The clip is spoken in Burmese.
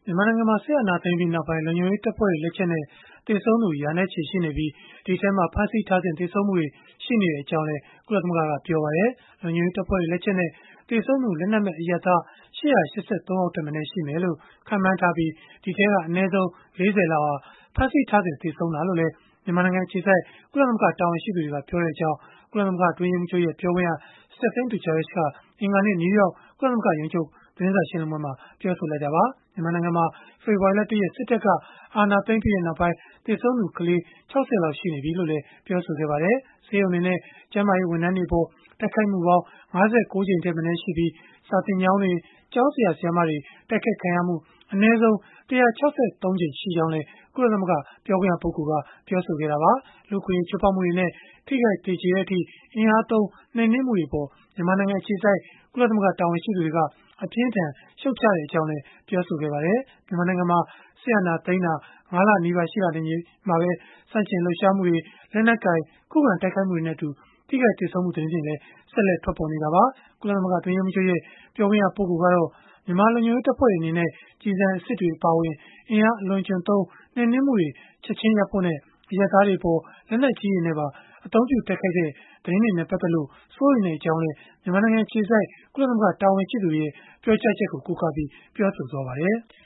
မြန်မာနိုင်ငံမှာ စစ်အာဏာသိမ်းပြီးနောက်ပိုင်း လုံခြုံရေးတပ်ဖွဲ့တွေ လက်ချက်နဲ့ သေဆုံးသူ ရာနဲ့ချီရှိနေပြီး၊ ဒီအထဲမှာ ဖမ်းဆီးထားစဉ် သေဆုံးမှုတွေ ရှိနေကြောင်းလည်း ကုလသမဂ္ဂက ပြောပါတယ်။ လုံခြုံရေးတပ်ဖွဲ့တွေ လက်ချက်နဲ့ သေဆုံးသူ လက်နက်မဲ့ အရပ်သား ၈၈၃ ယောက်ထက်မနည်း ရှိမယ်လို့ ခန့်မှန်းထားပြီး၊ ဒီအထဲက အနည်းဆုံး ၄၀ လောက်ဟာ ဖမ်းဆီးထားစဉ် သေဆုံးတာလို့လည်း မြန်မာနိုင်ငံ အခြေစိုက် ကုလသမဂ္ဂ တာဝန်ရှိသူတွေက ပြောကြောင်း ကုလသမဂ္ဂ အတွင်းရေးမှူးချုပ်ရဲ့ ပြောခွင့်ရ Stéphane Dujarric က အင်္ဂါနေ့ နယူးယောက် ကုလသမဂ္ဂ ရုံးချုပ် သတင်းစာရှင်းလင်းပွဲမှာ ပြောဆိုလိုက်တာပါ။ မြန်မာနိုင်ငံမှာ ဖေဖော်ဝါရီလ ၁ ရက် စစ်တပ်က အာဏာသိမ်းပြီးနောက်ပိုင်း သေဆုံးသူ ကလေး ၆၀ လောက် ရှိနေပြီလို့လည်း ပြောပါတယ်။ ဆေးရုံတွေနဲ့ ကျန်းမာရေး ဝန်ထမ်းတွေအပေါ် တိုက်ခိုက်မှုပေါင်း ၅၉ ကြိမ်ထက်မနည်းရှိပြီး၊ စာသင်ကျောင်းတွေ၊ ကျောင်းဆရာ၊ ဆရာမတွေ တိုက်ခိုက်ခံရမှု အနည်းဆုံး ၁၆၃ ကြိမ် ရှိကြောင်းလည်း ကုလသမဂ္ဂ ပြောခွင့်ရပုဂ္ဂိုလ်က ပြောဆိုခဲ့တာပါ။ လူ့အခွင့်အရေး ချိုးဖောက်မှုတွေနဲ့ ထိခိုက်သေကျေတဲ့အထိ အင်အားသုံး နှိမ်နင်းမှုတွေအပေါ် မြန်မာနိုင်ငံ အခြေစိုက် ကုလသမဂ္ဂ တာဝန်ရှိသူတွေက အပြင်းအထန် ရှုတ်ချကြောင်းလည်း ပြောဆိုခဲ့ပါတယ်။ မြန်မာနိုင်ငံမှာ စစ်အာဏာသိမ်းတာ ၅ လနီးပါး ရှိလာနေချိန်မှာပဲ ဆန့်ကျင်လှုပ်ရှားမှုတွေ၊ လက်နက်ကိုင် ခုခံတိုက်ခိုက်မှုတွေနဲ့အတူ ထိခိုက်သေဆုံးမှု သတင်းတွေလည်း ဆက်လက်ထွက်ပေါ်နေတာပါ။ ကုလသမဂ္ဂ အတွင်းရေးမှူးချုပ်ရဲ့ ပြောခွင့်ရပုဂ္ဂိုလ်ကတော့ မြန်မာလုံခြုံရေးတပ်ဖွဲ့တွေ အနေနဲ့ ကျည်ဆန်အစစ်တွေ အပါအဝင် အင်အားအလွန်အကျွံသုံး နှိမ်နင်းမှုတွေ ချက်ခြင်းရပ်ဖို့နဲ့ အရပ်သားတွေအပေါ် လက်နက်ကြီးတွေနဲ့ပါ အသုံးပြုတိုက်ခိုက်တဲ့ သတင်းတွေနဲ့ ပတ်သက်လို့ စိုးရိမ်ကြောင်းလည်း မြန်မာနိုင်ငံ အခြေစိုက် ကုလသမဂ္ဂ တာဝန်ရှိသူတွေရဲ့ ပြောကြားချက်ကို ကိုးကားပြီး ပြောဆိုခဲ့ပါတယ်။